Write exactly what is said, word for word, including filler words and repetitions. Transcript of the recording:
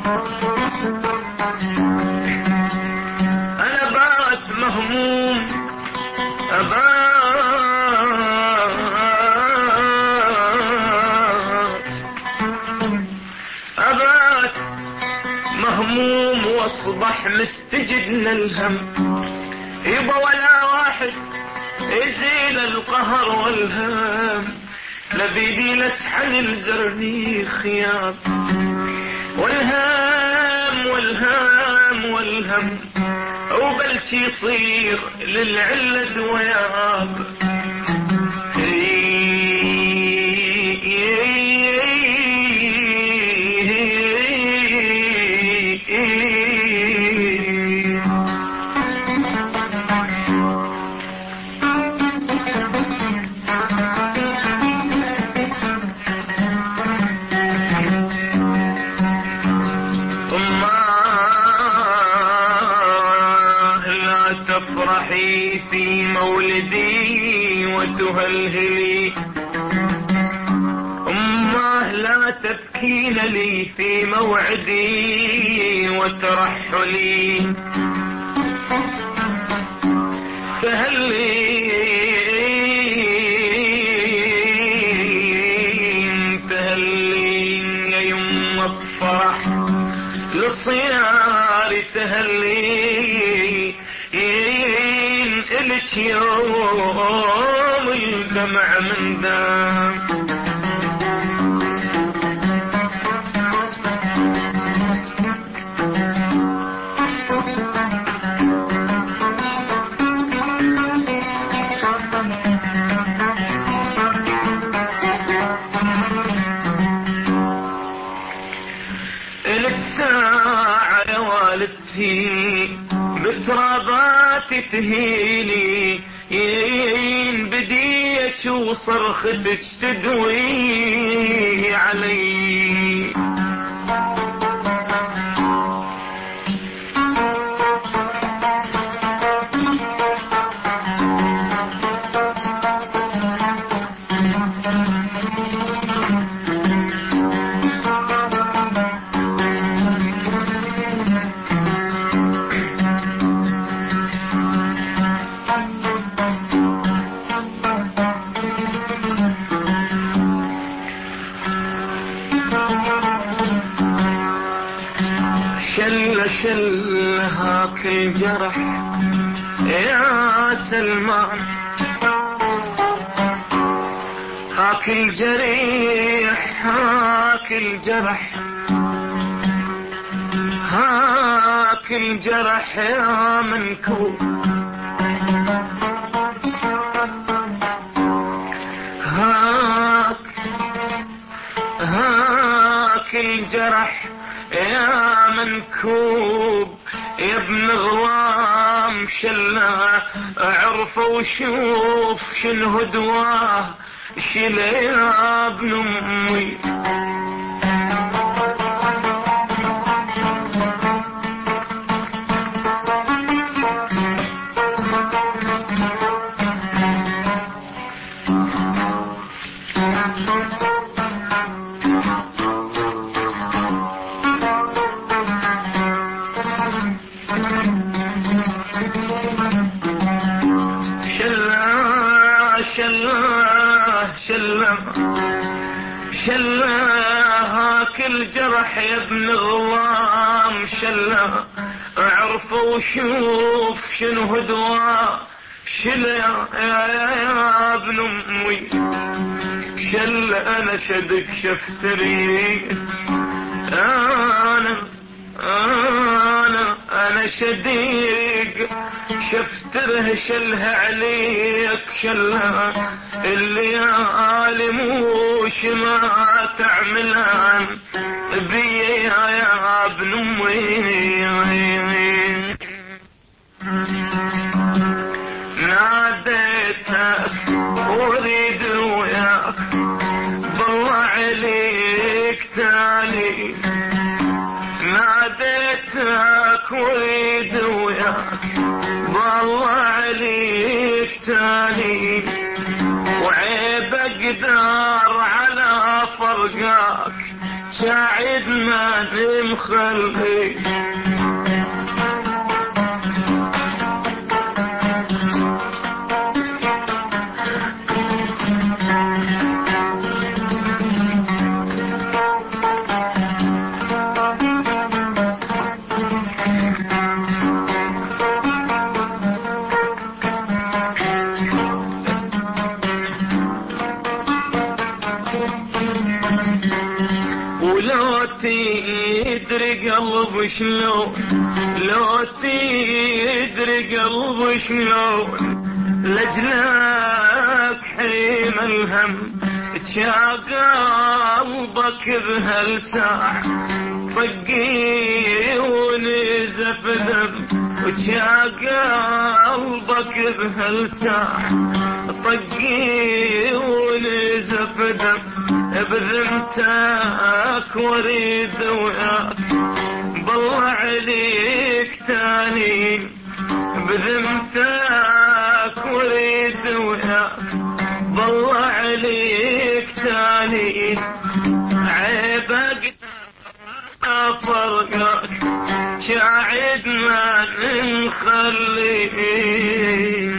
أنا بات مهموم أبات أبات مهموم واصبح مستجدنا الهم، يبا ولا واحد يزيل القهر والهام، لبيدي لسحن الزرني خياب، والهام والهام والهم وبلش يصير للعلة وياب. تفرحي في مولدي وتهلهلي، أماه لا تبكين لي في موعدي وترحلي، تهلين تهلين يا يم الفرح لصياري، تهلين إلك يوم الدمع من دام. إلك ساعة يا والدتي بترابات تهيني، ين بديك وصرختك تدوي علي، شل شل هاك الجرح يا سلمان، هاك الجريح هاك الجرح، هاك الجرح يا منكوب، هاك هاك الجرح يا منكوب، يا ابن غوام شله عرفه وشوف شنو هدواه، شيل يا ابن امي. شله هاك الجرح يا ابن غوام شله اعرفه وشوف شنو هدواه، شله يا, يا, يا ابن امي، شله انا شدك شفتري، انا انا انا شديق شفتره شلها عليك، شلها الليالي موش ما تعملان بي يا ابن امي، ناديتك اريد وياك بالله عليك تالي، ناديتك اريد وياك بالله عليك تالي، وعيب اقدر على فرقاك شاعد ما مخلي ولو تدري قلب شلون، لو تدري قلب شلون لجلك حين الهم جا قلبك بهالساعة طقي ونزف ذنب، وجا قلبك بهالساعة طقي ونزف ذنب بذمتك وريد وياك بالله عليك تاني، بذمتك وريد وياك بالله عليك تاني، عيبك فرقك شاعد ما نخليك.